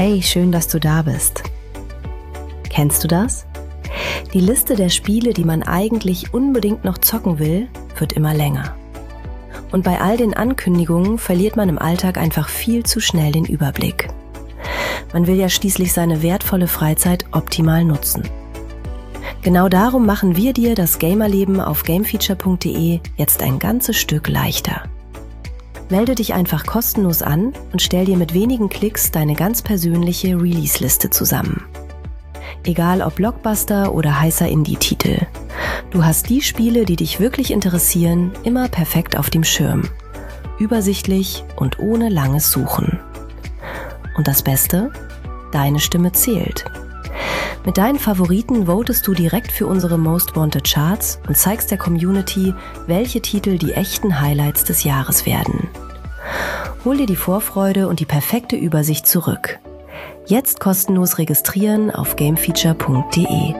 Hey, schön, dass du da bist. Kennst du das? Die Liste der Spiele, die man eigentlich unbedingt noch zocken will, wird immer länger. Und bei all den Ankündigungen verliert man im Alltag einfach viel zu schnell den Überblick. Man will ja schließlich seine wertvolle Freizeit optimal nutzen. Genau darum machen wir dir das Gamerleben auf gamefeature.de jetzt ein ganzes Stück leichter. Melde dich einfach kostenlos an und stell dir mit wenigen Klicks deine ganz persönliche Release-Liste zusammen. Egal ob Blockbuster oder heißer Indie-Titel. Du hast die Spiele, die dich wirklich interessieren, immer perfekt auf dem Schirm. Übersichtlich und ohne langes Suchen. Und das Beste? Deine Stimme zählt. Mit deinen Favoriten votest du direkt für unsere Most Wanted Charts und zeigst der Community, welche Titel die echten Highlights des Jahres werden. Hol dir die Vorfreude und die perfekte Übersicht zurück. Jetzt kostenlos registrieren auf gamefeature.de.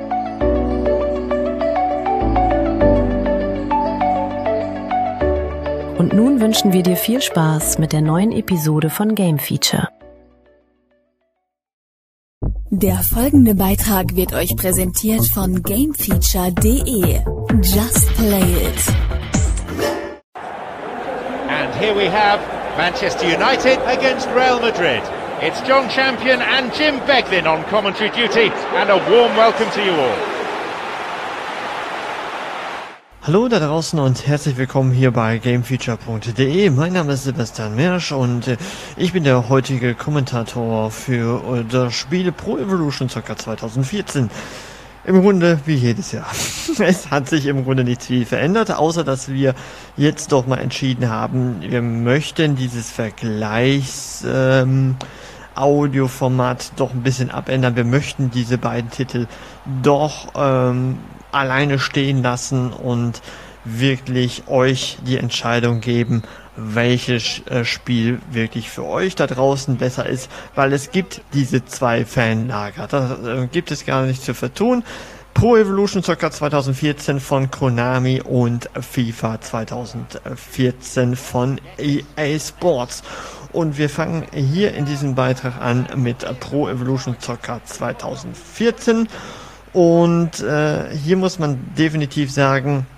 Und nun wünschen wir dir viel Spaß mit der neuen Episode von Game Feature. Der folgende Beitrag wird euch präsentiert von gamefeature.de. Just play it. And here we have Manchester United against Real Madrid. It's John Champion and Jim Beglin on commentary duty, and a warm welcome to you all. Hallo da draußen und herzlich willkommen hier bei gamefeature.de. Mein Name ist Sebastian Mersch und ich bin der heutige Kommentator für das Spiel Pro Evolution Soccer 2014. Im Grunde wie jedes Jahr. Es hat sich im Grunde nicht viel verändert, außer dass wir jetzt doch mal entschieden haben, wir möchten dieses Audioformat doch ein bisschen abändern. Wir möchten diese beiden Titel doch alleine stehen lassen und wirklich euch die Entscheidung geben, welches Spiel wirklich für euch da draußen besser ist, weil es gibt diese zwei Fanlager. Da gibt es gar nichts zu vertun. Pro Evolution Soccer 2014 von Konami und FIFA 2014 von EA Sports. Und wir fangen hier in diesem Beitrag an mit Pro Evolution Soccer 2014. Und hier muss man definitiv sagen,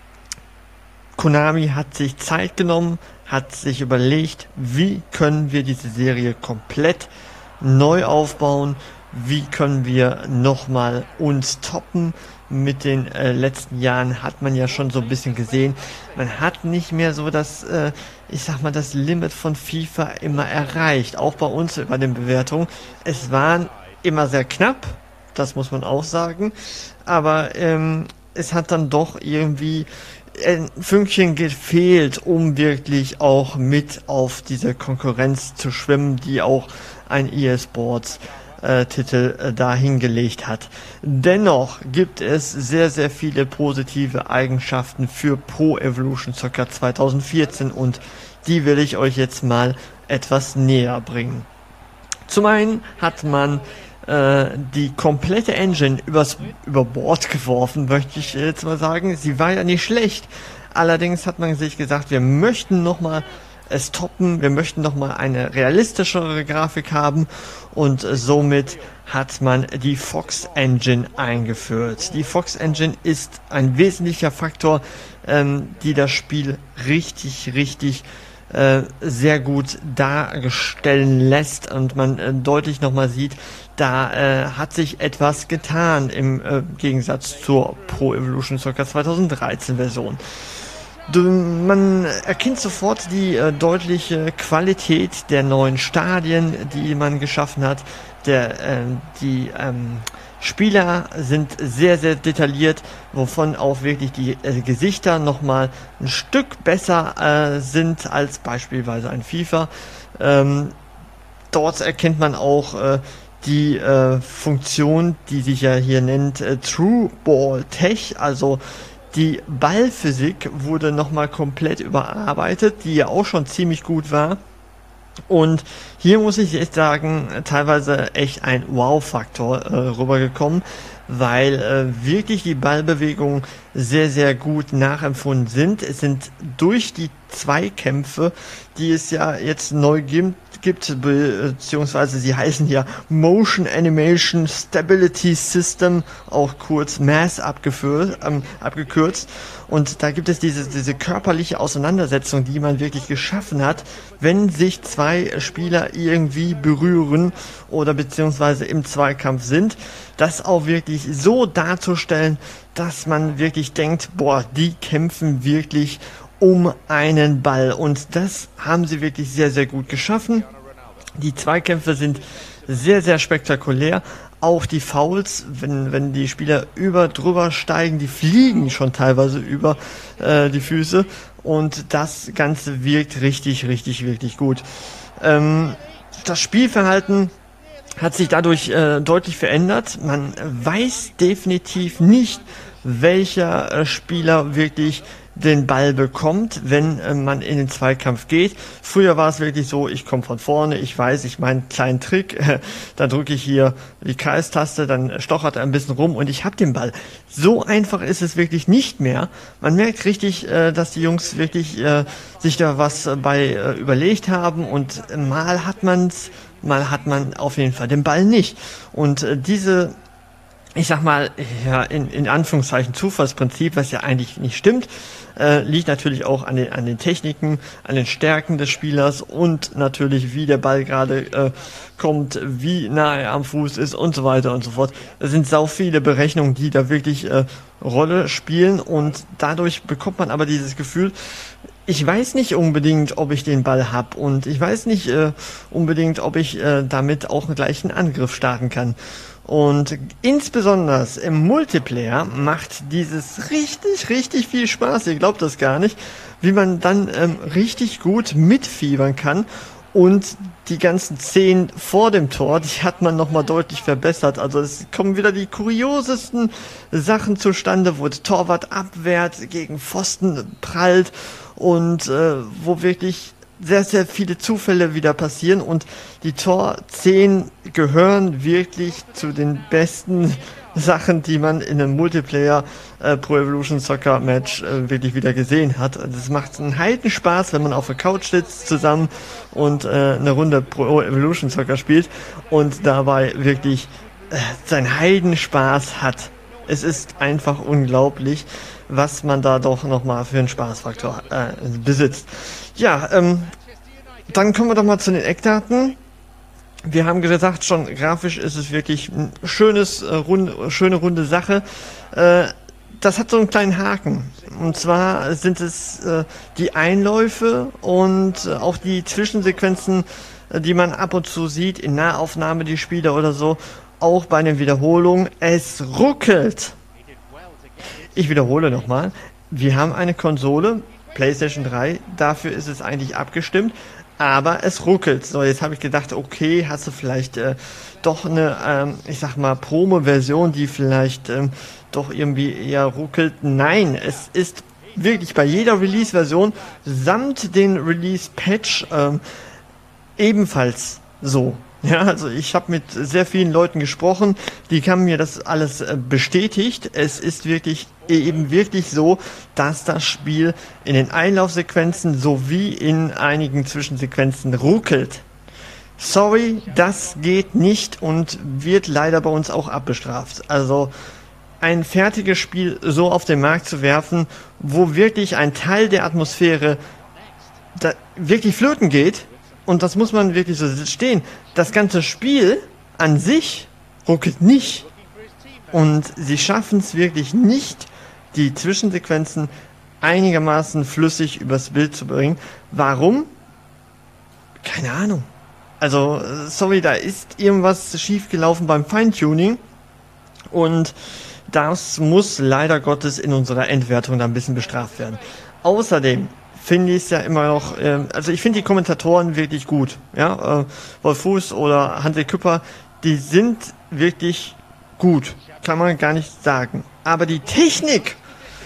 Konami hat sich Zeit genommen, hat sich überlegt, wie können wir diese Serie komplett neu aufbauen, wie können wir nochmal uns toppen. Mit den letzten Jahren hat man ja schon so ein bisschen gesehen, man hat nicht mehr so das, das Limit von FIFA immer erreicht, auch bei uns bei den Bewertungen. Es waren immer sehr knapp, das muss man auch sagen, aber es hat dann doch irgendwie ein Fünkchen gefehlt, um wirklich auch mit auf diese Konkurrenz zu schwimmen, die auch ein EA Sports Titel dahingelegt hat. Dennoch gibt es sehr, sehr viele positive Eigenschaften für Pro Evolution Soccer 2014 und die will ich euch jetzt mal etwas näher bringen. Zum einen hat man die komplette Engine über Bord geworfen, möchte ich jetzt mal sagen. Sie war ja nicht schlecht. Allerdings hat man sich gesagt, wir möchten nochmal es toppen, wir möchten nochmal eine realistischere Grafik haben und somit hat man die Fox Engine eingeführt. Die Fox Engine ist ein wesentlicher Faktor, die das Spiel richtig sehr gut darstellen lässt und man deutlich nochmal sieht, da hat sich etwas getan im Gegensatz zur Pro Evolution Soccer 2013 Version. Man erkennt sofort die deutliche Qualität der neuen Stadien, die man geschaffen hat. Die Spieler sind sehr, sehr detailliert, wovon auch wirklich die Gesichter nochmal ein Stück besser sind als beispielsweise ein FIFA. Dort erkennt man auch die Funktion, die sich ja hier nennt True Ball Tech, also die Ballphysik wurde nochmal komplett überarbeitet, die ja auch schon ziemlich gut war. Und hier muss ich echt sagen, teilweise echt ein Wow-Faktor rübergekommen, weil wirklich die Ballbewegungen sehr, sehr gut nachempfunden sind. Es sind durch die Zweikämpfe, die es ja jetzt neu gibt, beziehungsweise sie heißen ja Motion Animation Stability System, auch kurz MAS abgekürzt. Und da gibt es diese körperliche Auseinandersetzung, die man wirklich geschaffen hat, wenn sich zwei Spieler irgendwie berühren oder beziehungsweise im Zweikampf sind, das auch wirklich so darzustellen, dass man wirklich denkt, boah, die kämpfen wirklich um einen Ball. Und das haben sie wirklich sehr, sehr gut geschaffen. Die Zweikämpfe sind sehr, sehr spektakulär. Auch die Fouls, wenn die Spieler drüber steigen, die fliegen schon teilweise über die Füße. Und das Ganze wirkt richtig, richtig, wirklich gut. Das Spielverhalten hat sich dadurch deutlich verändert. Man weiß definitiv nicht, welcher Spieler wirklich den Ball bekommt, wenn man in den Zweikampf geht. Früher war es wirklich so, ich komme von vorne, ich weiß, ich meinen kleinen Trick, dann drücke ich hier die Kreis-Taste, dann stochert er ein bisschen rum und ich habe den Ball. So einfach ist es wirklich nicht mehr. Man merkt richtig, dass die Jungs wirklich sich da was bei überlegt haben und mal hat man auf jeden Fall den Ball nicht. Und diese, ich sag mal, ja, in Anführungszeichen Zufallsprinzip, was ja eigentlich nicht stimmt, liegt natürlich auch an den Techniken, an den Stärken des Spielers und natürlich, wie der Ball gerade kommt, wie nah er am Fuß ist und so weiter und so fort. Es sind sau viele Berechnungen, die da wirklich Rolle spielen und dadurch bekommt man aber dieses Gefühl, ich weiß nicht unbedingt, ob ich den Ball hab und ich weiß nicht unbedingt, ob ich damit auch gleich einen Angriff starten kann. Und insbesondere im Multiplayer macht dieses richtig, richtig viel Spaß. Ihr glaubt das gar nicht, wie man dann richtig gut mitfiebern kann. Und die ganzen Szenen vor dem Tor, die hat man nochmal deutlich verbessert. Also es kommen wieder die kuriosesten Sachen zustande, wo der Torwart abwehrt, gegen Pfosten prallt und wo wirklich sehr, sehr viele Zufälle wieder passieren und die Tor-Szenen gehören wirklich zu den besten Sachen, die man in einem Multiplayer Pro Evolution Soccer Match wirklich wieder gesehen hat. Das macht einen Heidenspaß, wenn man auf der Couch sitzt zusammen und eine Runde Pro Evolution Soccer spielt und dabei wirklich seinen Heidenspaß hat. Es ist einfach unglaublich, was man da doch nochmal für einen Spaßfaktor besitzt. Ja, dann kommen wir doch mal zu den Eckdaten. Wir haben gesagt, schon grafisch ist es wirklich ein schöne runde Sache. Das hat so einen kleinen Haken. Und zwar sind es die Einläufe und auch die Zwischensequenzen, die man ab und zu sieht, in Nahaufnahme die Spieler oder so, auch bei den Wiederholungen. Es ruckelt. Ich wiederhole nochmal. Wir haben eine Konsole, PlayStation 3, dafür ist es eigentlich abgestimmt, aber es ruckelt. So, jetzt habe ich gedacht, okay, hast du vielleicht doch eine, ich sag mal, Promo-Version, die vielleicht doch irgendwie eher ruckelt. Nein, es ist wirklich bei jeder Release-Version samt den Release-Patch ebenfalls so. Ja, also ich habe mit sehr vielen Leuten gesprochen, die haben mir das alles bestätigt. Es ist wirklich so, dass das Spiel in den Einlaufsequenzen sowie in einigen Zwischensequenzen ruckelt. Sorry, das geht nicht und wird leider bei uns auch abbestraft. Also ein fertiges Spiel so auf den Markt zu werfen, wo wirklich ein Teil der Atmosphäre da wirklich flöten geht, und das muss man wirklich so stehen. Das ganze Spiel an sich ruckelt nicht. Und sie schaffen es wirklich nicht, die Zwischensequenzen einigermaßen flüssig übers Bild zu bringen. Warum? Keine Ahnung. Also, sorry, da ist irgendwas schiefgelaufen beim Feintuning. Und das muss leider Gottes in unserer Endwertung da ein bisschen bestraft werden. Außerdem finde ich es ja immer noch, also ich finde die Kommentatoren wirklich gut, ja, Wolf Fuß oder Hansi Küpper, die sind wirklich gut, kann man gar nicht sagen, aber die Technik,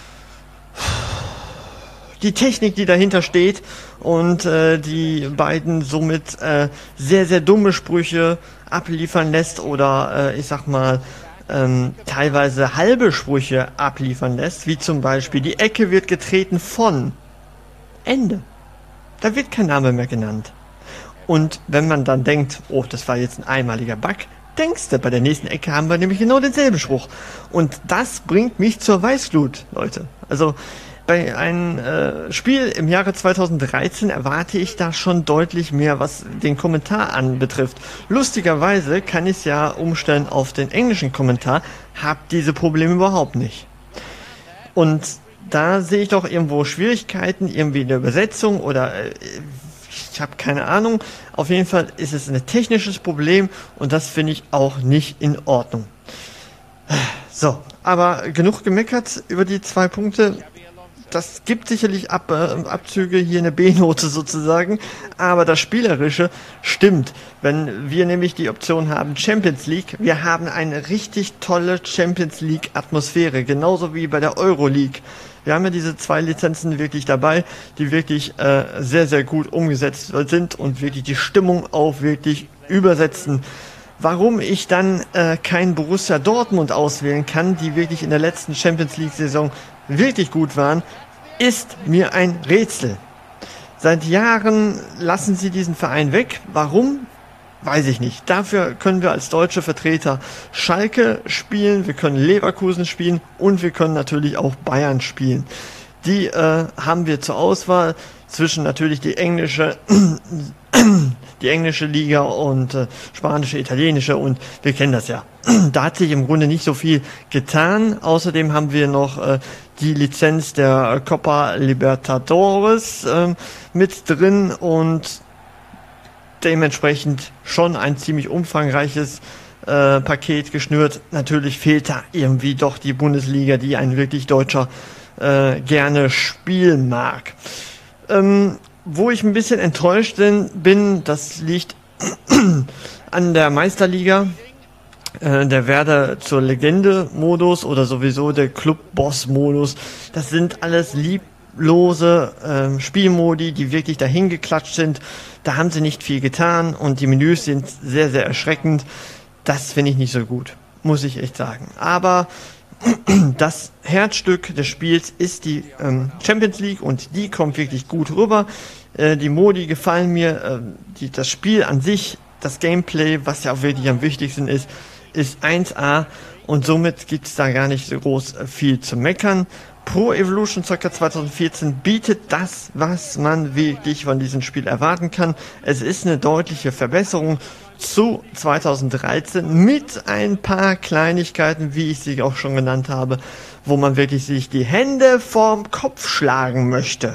die dahinter steht und die beiden somit sehr, sehr dumme Sprüche abliefern lässt oder ich sag mal, teilweise halbe Sprüche abliefern lässt, wie zum Beispiel die Ecke wird getreten von Ende. Da wird kein Name mehr genannt. Und wenn man dann denkt, oh, das war jetzt ein einmaliger Bug, denkst du, bei der nächsten Ecke haben wir nämlich genau denselben Spruch. Und das bringt mich zur Weißglut, Leute. Also bei einem Spiel im Jahre 2013 erwarte ich da schon deutlich mehr, was den Kommentar anbetrifft. Lustigerweise kann ich es ja umstellen auf den englischen Kommentar, hab diese Probleme überhaupt nicht. Und da sehe ich doch irgendwo Schwierigkeiten, irgendwie in der Übersetzung oder ich habe keine Ahnung. Auf jeden Fall ist es ein technisches Problem und das finde ich auch nicht in Ordnung. So, aber genug gemeckert über die 2 Punkte. Das gibt sicherlich Abzüge, hier eine B-Note sozusagen, aber das Spielerische stimmt. Wenn wir nämlich die Option haben Champions League, wir haben eine richtig tolle Champions League Atmosphäre, genauso wie bei der Euroleague. Wir haben ja diese 2 Lizenzen wirklich dabei, die wirklich sehr, sehr gut umgesetzt sind und wirklich die Stimmung auch wirklich übersetzen. Warum ich dann kein Borussia Dortmund auswählen kann, die wirklich in der letzten Champions League Saison wirklich gut waren, ist mir ein Rätsel. Seit Jahren lassen sie diesen Verein weg. Warum? Weiß ich nicht. Dafür können wir als deutsche Vertreter Schalke spielen, wir können Leverkusen spielen und wir können natürlich auch Bayern spielen. Die haben wir zur Auswahl zwischen natürlich die englische Liga und spanische, italienische und wir kennen das ja. Da hat sich im Grunde nicht so viel getan. Außerdem haben wir noch die Lizenz der Copa Libertadores mit drin und dementsprechend schon ein ziemlich umfangreiches Paket geschnürt. Natürlich fehlt da irgendwie doch die Bundesliga, die ein wirklich Deutscher gerne spielen mag. Wo ich ein bisschen enttäuscht bin, das liegt an der Meisterliga, der Werder zur Legende-Modus oder sowieso der Club-Boss-Modus. Das sind alles lieblose Spielmodi, die wirklich dahin geklatscht sind. Da haben sie nicht viel getan und die Menüs sind sehr, sehr erschreckend. Das finde ich nicht so gut, muss ich echt sagen. Aber das Herzstück des Spiels ist die Champions League und die kommt wirklich gut rüber. Die Modi gefallen mir, das Spiel an sich, das Gameplay, was ja auch wirklich am wichtigsten ist 1A und somit gibt es da gar nicht so groß viel zu meckern. Pro Evolution Soccer 2014 bietet das, was man wirklich von diesem Spiel erwarten kann. Es ist eine deutliche Verbesserung zu 2013 mit ein paar Kleinigkeiten, wie ich sie auch schon genannt habe, wo man wirklich sich die Hände vorm Kopf schlagen möchte.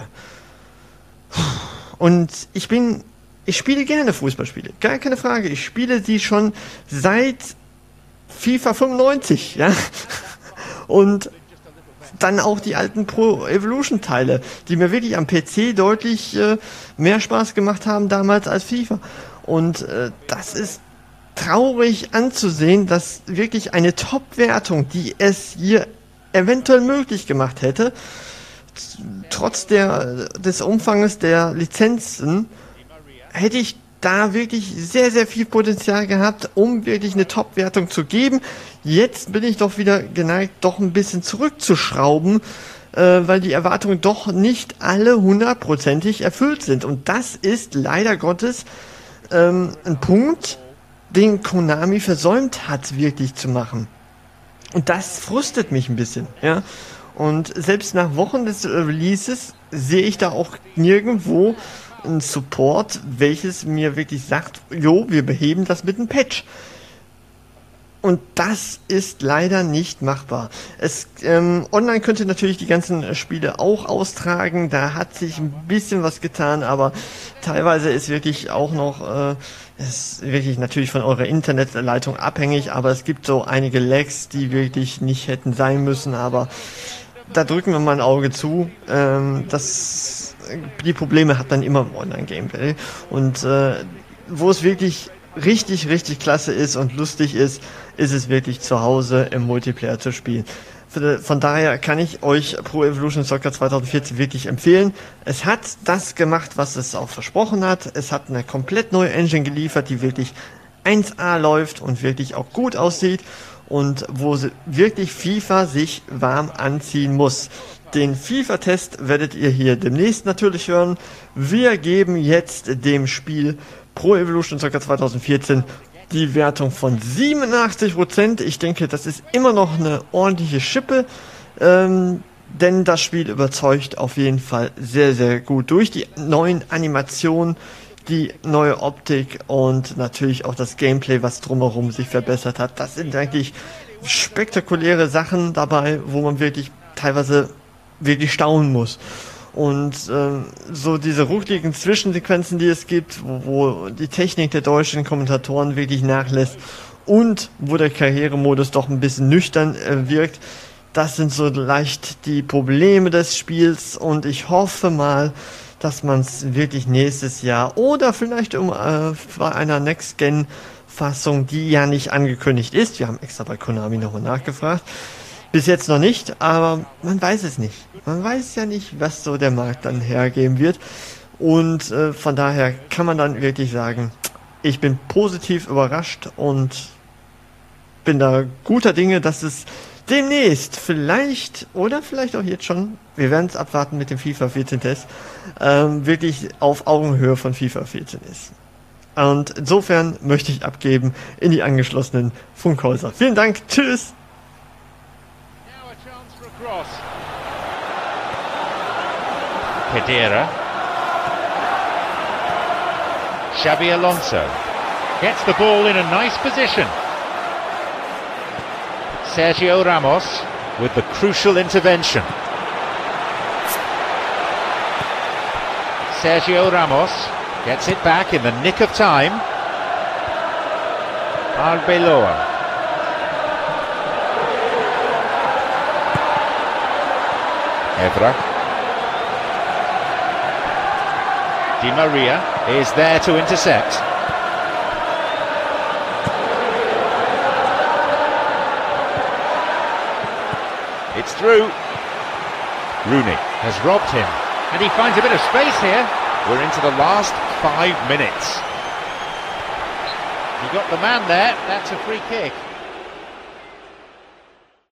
Und ich spiele gerne Fußballspiele, gar keine Frage. Ich spiele sie schon seit FIFA 95, ja. Und dann auch die alten Pro Evolution Teile, die mir wirklich am PC deutlich mehr Spaß gemacht haben damals als FIFA. Und das ist traurig anzusehen, dass wirklich eine Top-Wertung, die es hier eventuell möglich gemacht hätte, trotz des Umfanges der Lizenzen, hätte ich da wirklich sehr, sehr viel Potenzial gehabt, um wirklich eine Top-Wertung zu geben. Jetzt bin ich doch wieder geneigt, doch ein bisschen zurückzuschrauben, weil die Erwartungen doch nicht alle 100%ig erfüllt sind. Und das ist leider Gottes ein Punkt, den Konami versäumt hat, wirklich zu machen. Und das frustet mich ein bisschen, ja. Und selbst nach Wochen des Releases sehe ich da auch nirgendwo ein Support, welches mir wirklich sagt, jo, wir beheben das mit einem Patch. Und das ist leider nicht machbar. Online könnt ihr natürlich die ganzen Spiele auch austragen. Da hat sich ein bisschen was getan, aber teilweise ist wirklich auch noch, ist wirklich natürlich von eurer Internetleitung abhängig, aber es gibt so einige Lags, die wirklich nicht hätten sein müssen, aber da drücken wir mal ein Auge zu. Die Probleme hat man immer im Online-Gameplay. Und wo es wirklich richtig, richtig klasse ist und lustig ist es wirklich zu Hause im Multiplayer zu spielen. Von daher kann ich euch Pro Evolution Soccer 2014 wirklich empfehlen. Es hat das gemacht, was es auch versprochen hat. Es hat eine komplett neue Engine geliefert, die wirklich 1A läuft und wirklich auch gut aussieht. und wo wirklich FIFA sich warm anziehen muss. Den FIFA-Test werdet ihr hier demnächst natürlich hören. Wir geben jetzt dem Spiel Pro Evolution Soccer 2014 die Wertung von 87%. Ich denke, das ist immer noch eine ordentliche Schippe, denn das Spiel überzeugt auf jeden Fall sehr, sehr gut durch die neuen Animationen, die neue Optik und natürlich auch das Gameplay, was drumherum sich verbessert hat. Das sind eigentlich spektakuläre Sachen dabei, wo man wirklich teilweise wirklich staunen muss. Und so diese ruckligen Zwischensequenzen, die es gibt, wo die Technik der deutschen Kommentatoren wirklich nachlässt und wo der Karrieremodus doch ein bisschen nüchtern wirkt, das sind so leicht die Probleme des Spiels und ich hoffe mal, dass man es wirklich nächstes Jahr oder vielleicht bei einer Next-Gen-Fassung, die ja nicht angekündigt ist, wir haben extra bei Konami nochmal nachgefragt, bis jetzt noch nicht, aber man weiß es nicht. Man weiß ja nicht, was so der Markt dann hergeben wird. Und von daher kann man dann wirklich sagen, ich bin positiv überrascht und bin da guter Dinge, dass es demnächst vielleicht oder vielleicht auch jetzt schon, wir werden es abwarten mit dem FIFA 14 Test, wirklich auf Augenhöhe von FIFA 14 ist. Und insofern möchte ich abgeben in die angeschlossenen Funkhäuser. Vielen Dank, tschüss! Pedera. Xabi Alonso gets the ball in a nice position. Sergio Ramos with the crucial intervention. Sergio Ramos gets it back in the nick of time. Arbeloa. Evra. Di Maria is there to intercept. It's through. Rooney has robbed him. And he finds a bit of space here. We're into the last 5 minutes. He got the man there. That's a free kick.